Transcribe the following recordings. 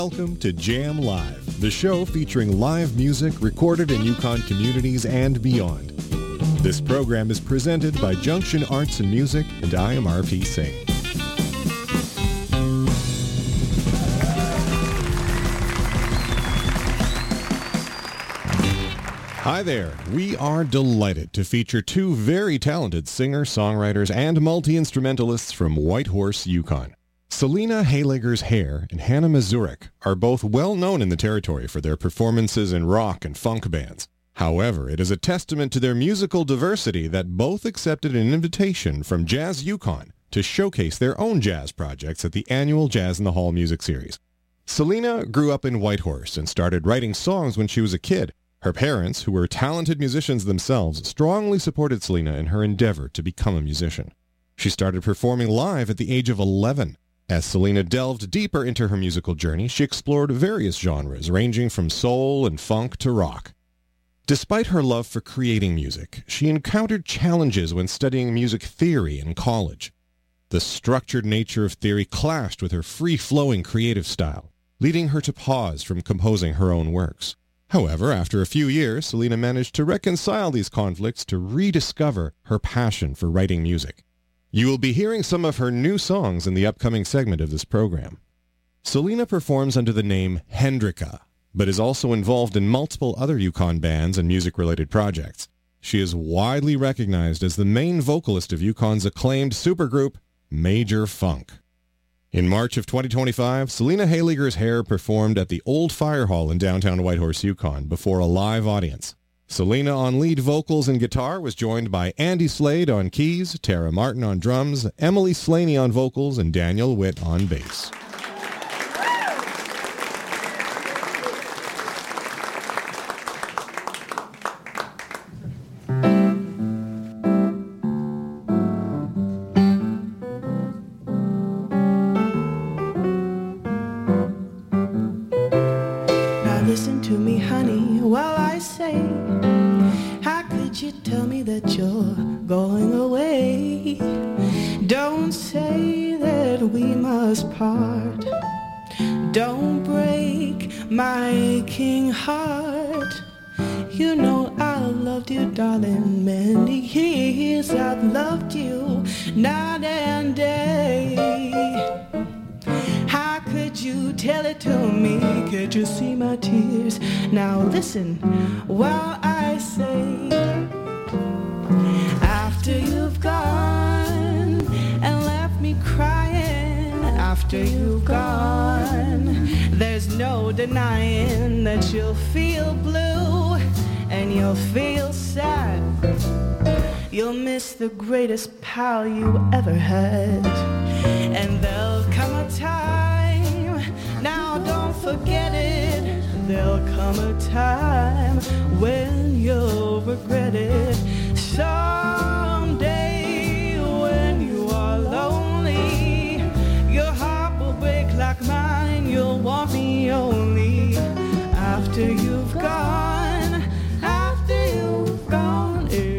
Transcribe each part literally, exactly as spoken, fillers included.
Welcome to Jam Live, the show featuring live music recorded in Yukon communities and beyond. This program is presented by Junction Arts and Music, and I am R P Singh. Hi there. We are delighted to feature two very talented singer-songwriters and multi-instrumentalists from Whitehorse, Yukon. Selina Hayligers Hare and Hannah Mazurek are both well known in the territory for their performances in rock and funk bands. However, it is a testament to their musical diversity that both accepted an invitation from Jazz Yukon to showcase their own jazz projects at the annual Jazz in the Hall Music Series. Selina grew up in Whitehorse and started writing songs when she was a kid. Her parents, who were talented musicians themselves, strongly supported Selina in her endeavor to become a musician. She started performing live at the age of eleven. As Selina delved deeper into her musical journey, she explored various genres, ranging from soul and funk to rock. Despite her love for creating music, she encountered challenges when studying music theory in college. The structured nature of theory clashed with her free-flowing creative style, leading her to pause from composing her own works. However, after a few years, Selina managed to reconcile these conflicts to rediscover her passion for writing music. You will be hearing some of her new songs in the upcoming segment of this program. Selina performs under the name Hendrika, but is also involved in multiple other Yukon bands and music-related projects. She is widely recognized as the main vocalist of Yukon's acclaimed supergroup, Major Funk. In March of twenty twenty-five, Selina Hayligers Hare performed at the Old Fire Hall in downtown Whitehorse, Yukon, before a live audience. Selina on lead vocals and guitar was joined by Andy Slade on keys, Tara Martin on drums, Emily Slaney on vocals, and Daniel Witt on bass. Don't break my king heart. You know I loved you, darling, many years I've loved you night and day. How could you tell it to me? Could you see my tears? Now listen while I say, after you've gone and left me crying, after you've gone, there's no denying that you'll feel blue and you'll feel sad. You'll miss the greatest pal you ever had. And there'll come a time, now don't forget it, there'll come a time when you'll regret it. Someday when you are lonely, your heart will break like mine, you'll want me only after you've gone, after you've gone away.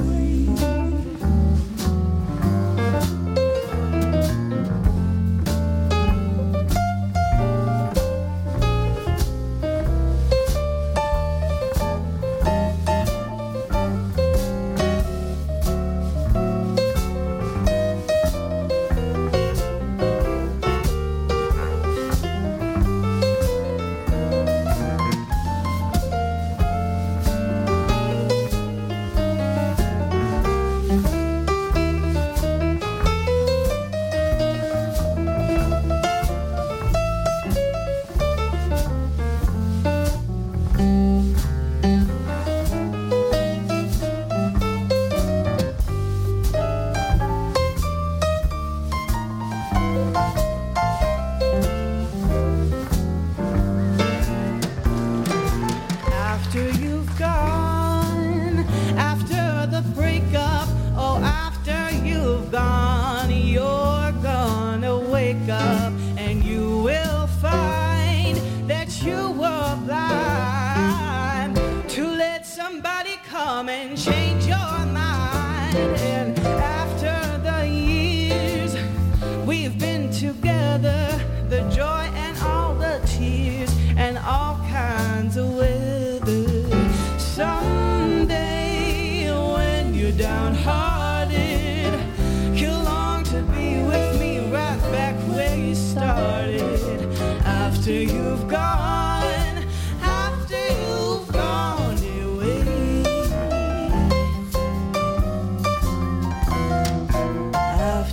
come and change your mind. And after the years we've been together, the joy and all the tears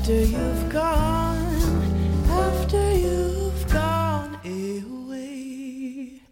after you've gone, after you've gone away.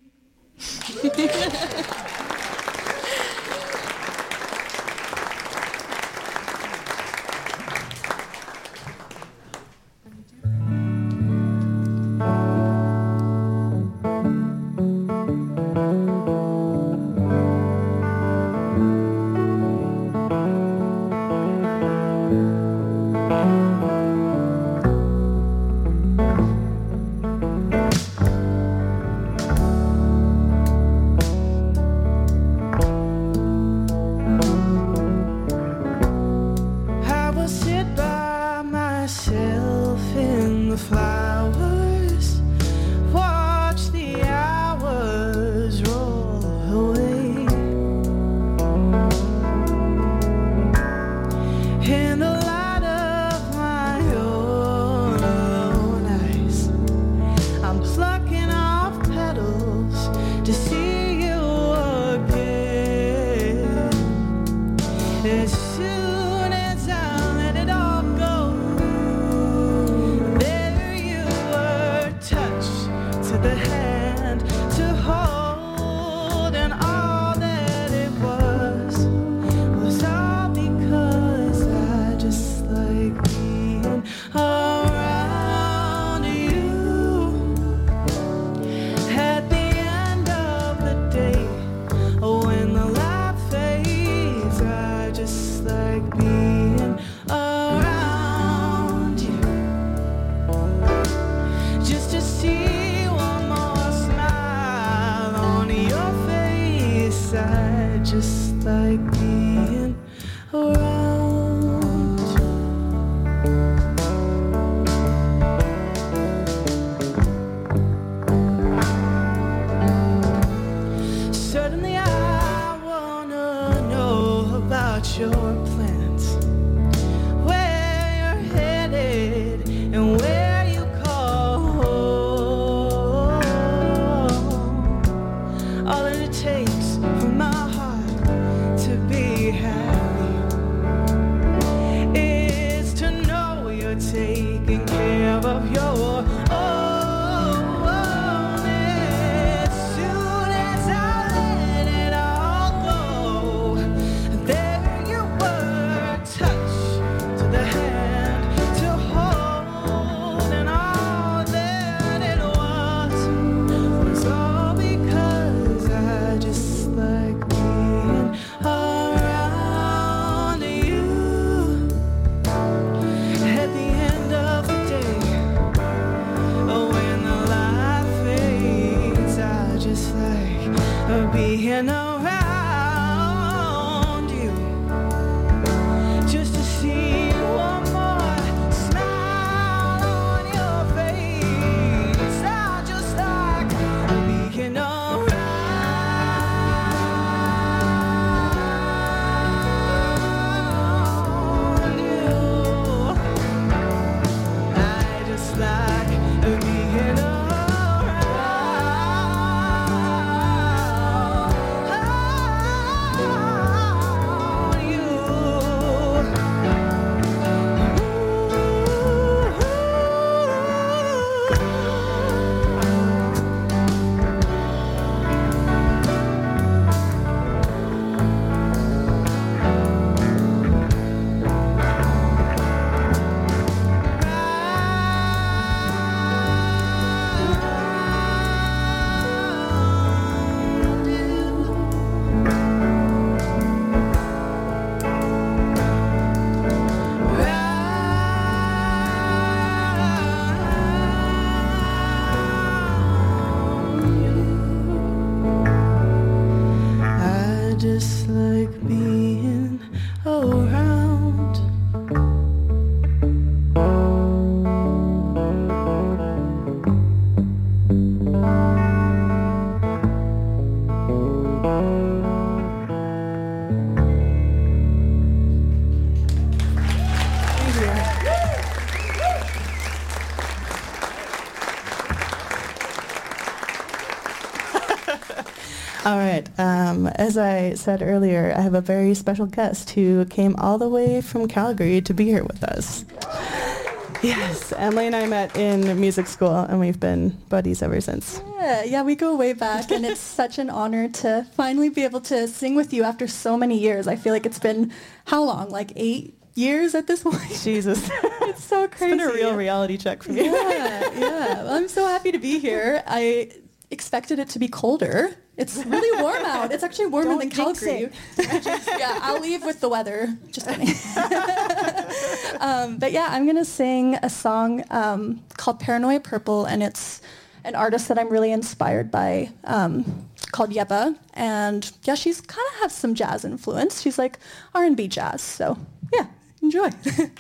All right. Um, as I said earlier, I have a very special guest who came all the way from Calgary to be here with us. Yes, Emily and I met in music school, and we've been buddies ever since. Yeah, yeah, we go way back, and it's such an honor to finally be able to sing with you after so many years. I feel like it's been, how long, like eight years at this point? Jesus. It's so crazy. It's been a real reality check for me. Yeah, yeah. Well, I'm so happy to be here. I expected it to be colder. It's really warm out. It's actually warmer Don't than jinx Calgary. Yeah, I'll leave with the weather. Just kidding. um, but yeah, I'm going to sing a song um, called Paranoia Purple, and it's an artist that I'm really inspired by um, called Yeba. And yeah, she's kind of has some jazz influence. She's like R and B jazz. So yeah, enjoy.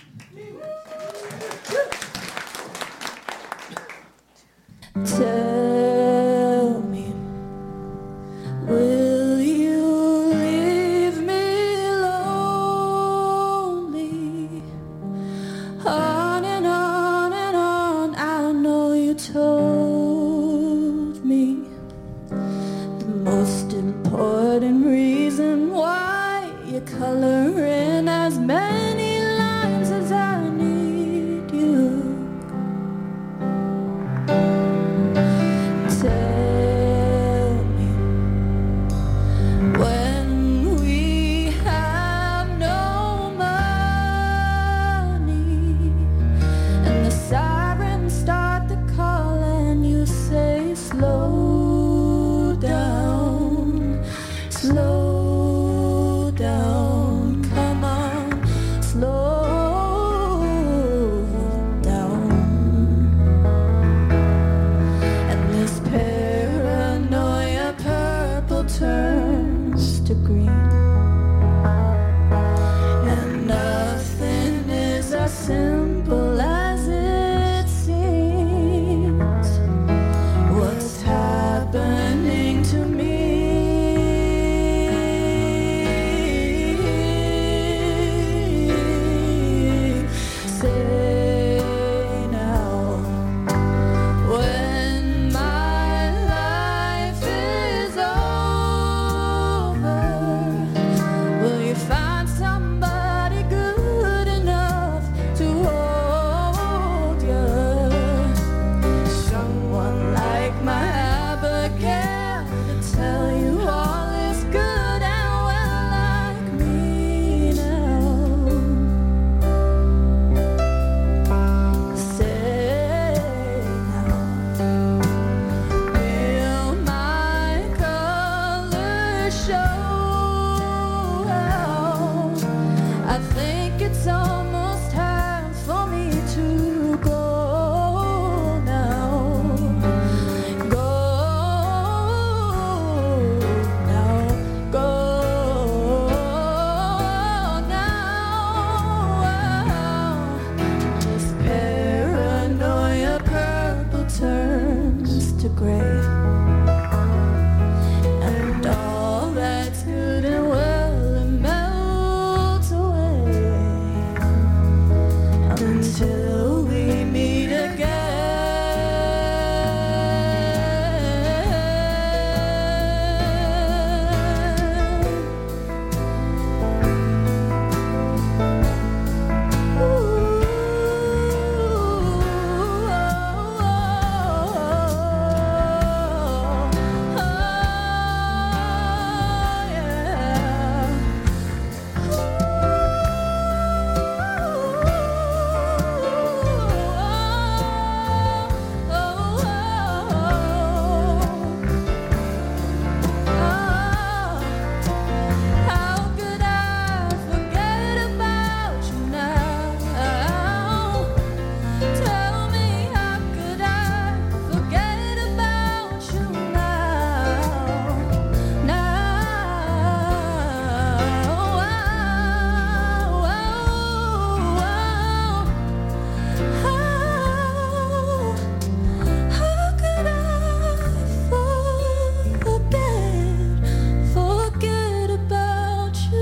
Tell me, will you leave me lonely? On and on and on, I know you told me the most important reason why you're coloring as many lines as I need you. Tell me, when we have no money and the sirens start to call and you say slow down, slow down, come on, slow down. And this paranoia purple turns to green, and nothing is as simple as it seems. What's happening to me? Say now, when my life is over, will you find somebody good enough to hold you? Someone like my Abigail to tell you all is good and well like me now. Say now, will my colors show? I think it's almost time for me to go now. Go now, go now. This paranoia purple turns to gray, and all that's good and well it melts away until we meet How could I forget about you now? Tell me, how could I forget about you now? Now, how could I forget, forget about you?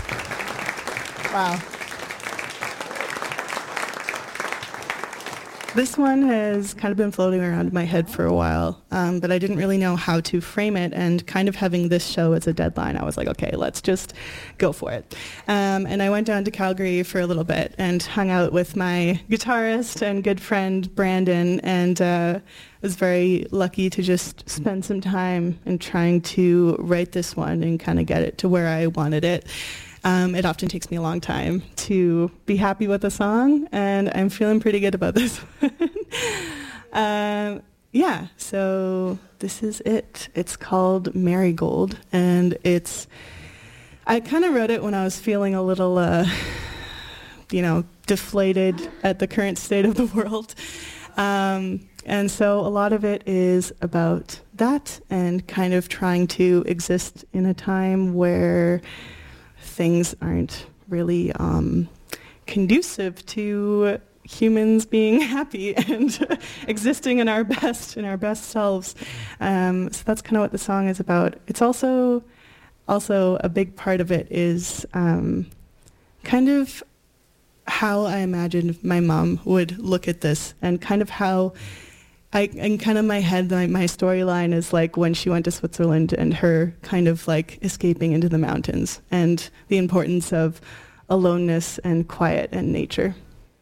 Wow. This one has kind of been floating around in my head for a while, um, but I didn't really know how to frame it, and kind of having this show as a deadline, I was like, okay, let's just go for it. Um, and I went down to Calgary for a little bit and hung out with my guitarist and good friend, Brandon, and uh, was very lucky to just spend some time in trying to write this one and kind of get it to where I wanted it. Um, it often takes me a long time to be happy with a song, and I'm feeling pretty good about this one. um, yeah, so this is it. It's called Marigold, and it's, I kind of wrote it when I was feeling a little, uh, you know, deflated at the current state of the world. Um, and so a lot of it is about that and kind of trying to exist in a time where things aren't really um, conducive to humans being happy and existing in our best, in our best selves. Um, so that's kind of what the song is about. It's also, also a big part of it is um, kind of how I imagined my mom would look at this, and kind of how I, in kind of my head, my, my storyline is like when she went to Switzerland and her kind of like escaping into the mountains and the importance of aloneness and quiet and nature.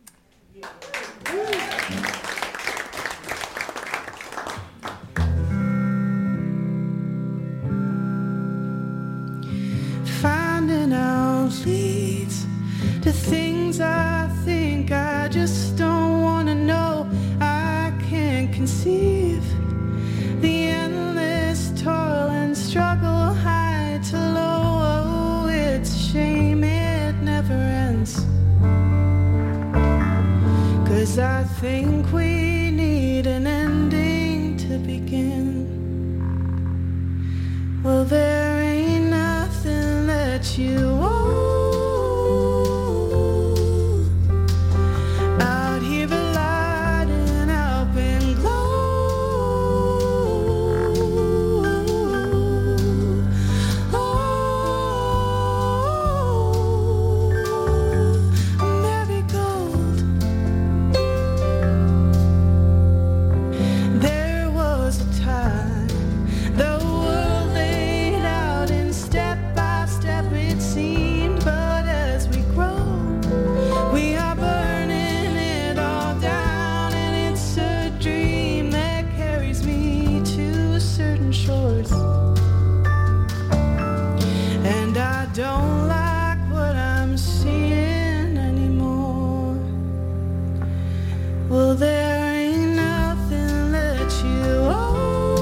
Finding out leads to things I think I just don't want to know. I can't conceive the endless toil and struggle, high to low. Oh, it's a shame it never ends, 'cause I think we need an ending to begin. Well, there ain't nothing that you owe out here lighting up and glow. Oh, marigold. There was a time the world laid out in step by step, it seemed, but as we grow, we are burning it all down, and it's a dream that carries me to certain shores. And I don't like what I'm seeing anymore. Well, there ain't nothing that you owe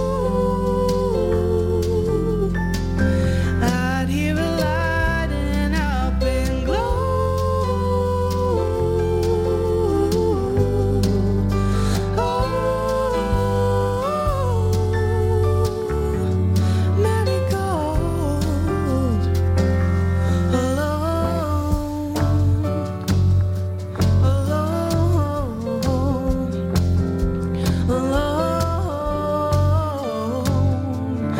out here lighting up and glow. Oh, marigold, alone, alone, alone,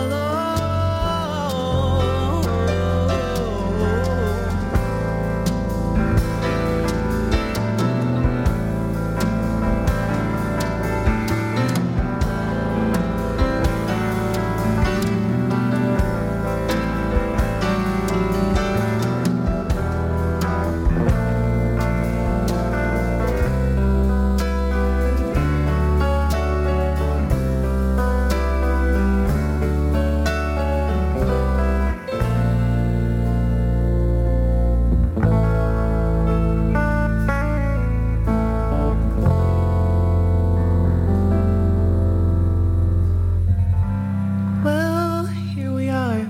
Well, here we are,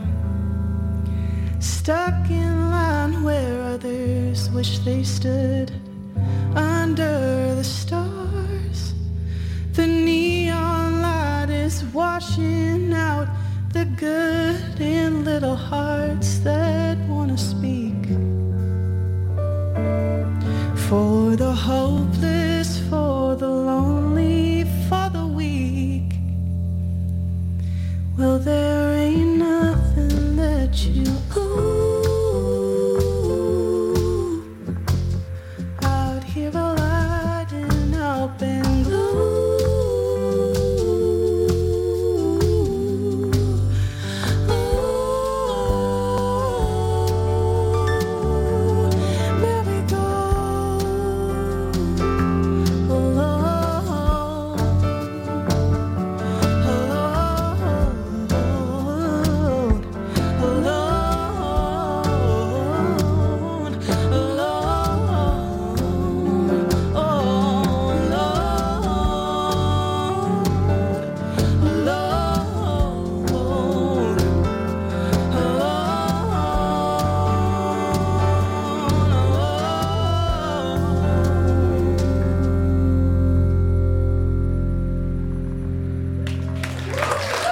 stuck in line where others wish they stood, under the stars. The neon light is washing out the good in little hearts that want to speak. For the hopeless, for the lonely, for the weak. Well, there ain't nothing that you owe out here lighting up and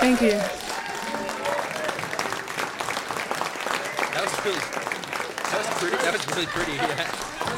Thank you. That was really, that was pretty, that was really pretty, yeah.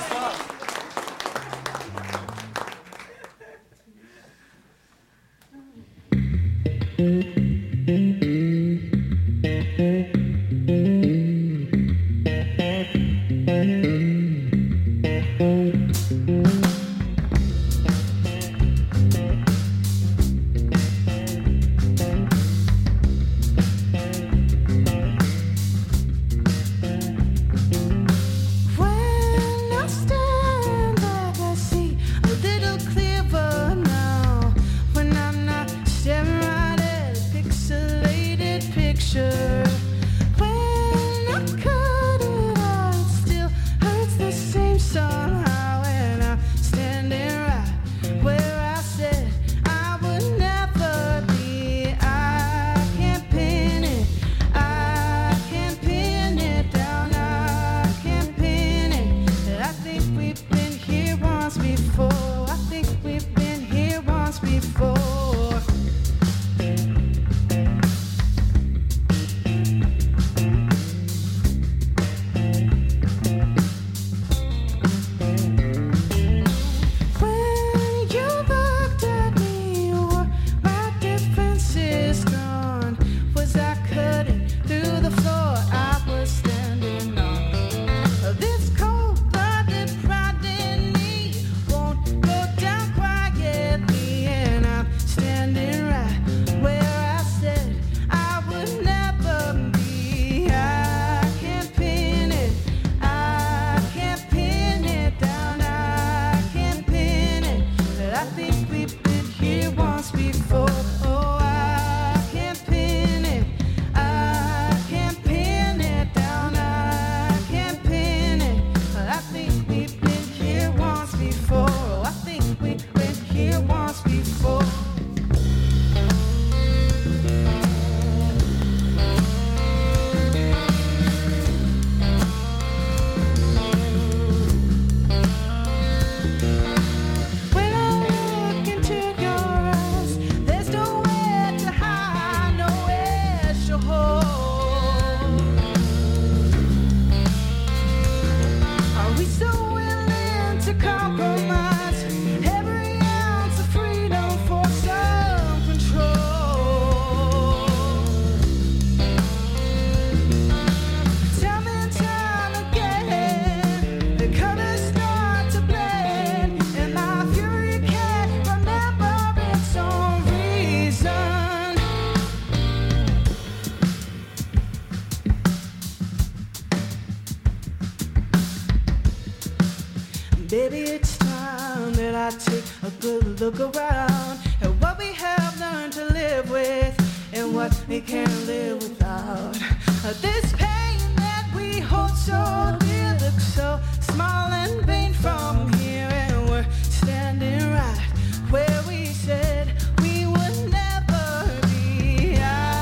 Baby, it's time that I take a good look around at what we have learned to live with and what we can't live without. This pain that we hold so dear looks so small and vain from here, and we're standing right where we said we would never be.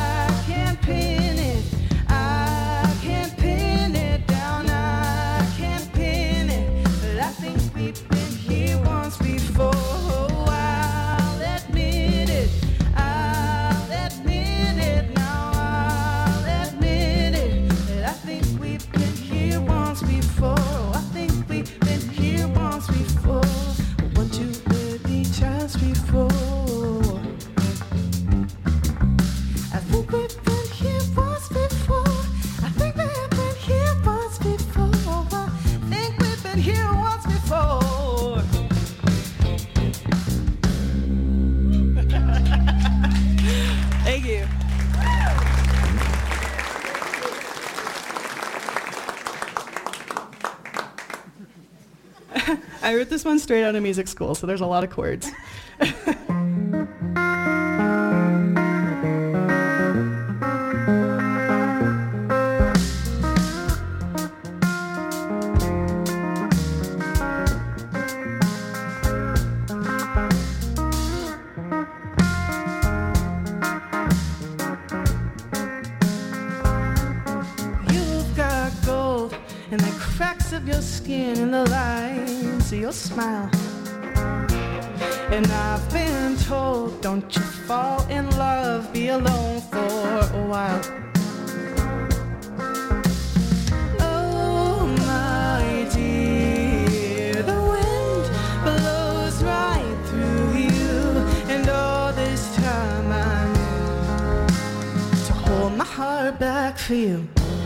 I can't pin it, I can't pin it down, I can't pin it, but I think we've been here once before. I'll admit it, I'll admit it now, I'll admit it, that I think we've been here once before. I think we've been here once before, one, two, three times before. I think we've been here once before. I think we've been here once before. I think we've been here once before. Thank you. I wrote this one straight out of music school, so there's a lot of chords. You've got gold in the cracks of your skin and the lines of your smile. And I've been told, don't you fall in love, be alone for a while. Oh my dear, the wind blows right through you, and all this time I knew to hold my heart back for you.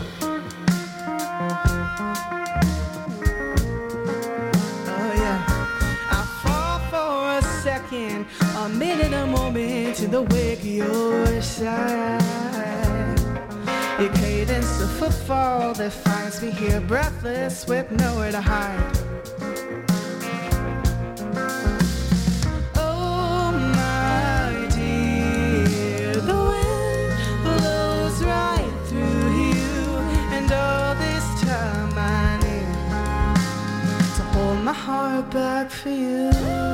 A minute, a moment in the wake of your side. Your cadence, a footfall that finds me here breathless with nowhere to hide. Oh my dear, the wind blows right through you, and all this time I need to hold my heart back for you.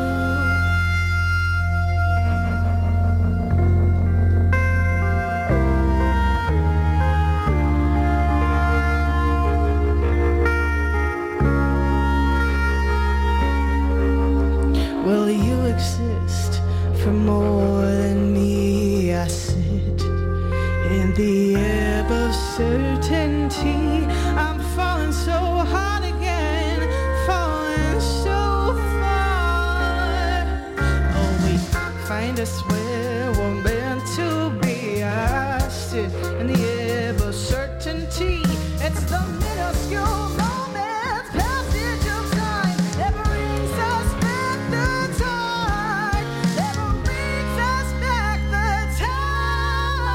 Will you exist for more than me? I sit in the ebb of certainty. I'm falling so hard again, falling so far. Oh, we find us where we're meant to be. I sit in the ebb of certainty. It's the minuscule moments, passage of time that brings us back the tide, that brings us back the tide.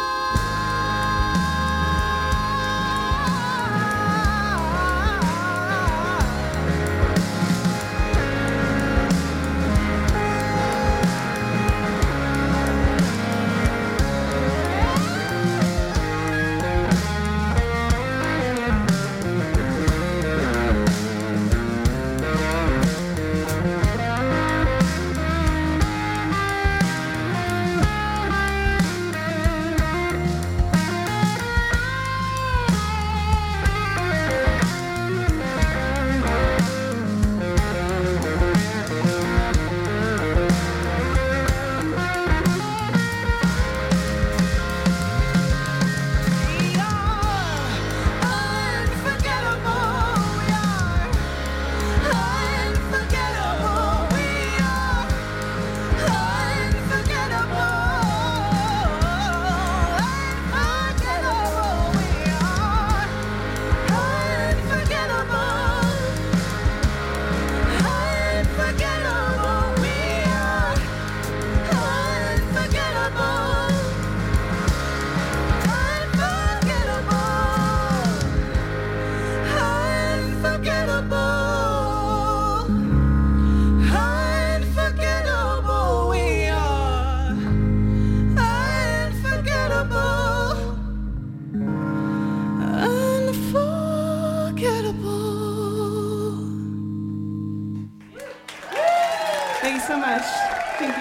Thank you so much. Thank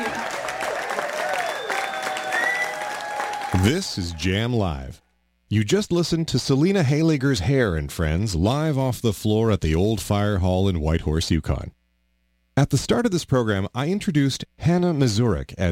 you. This is Jam Live. You just listened to Selina Haylager's Hair and Friends live off the floor at the Old Fire Hall in Whitehorse, Yukon. At the start of this program, I introduced Hannah Mazurek as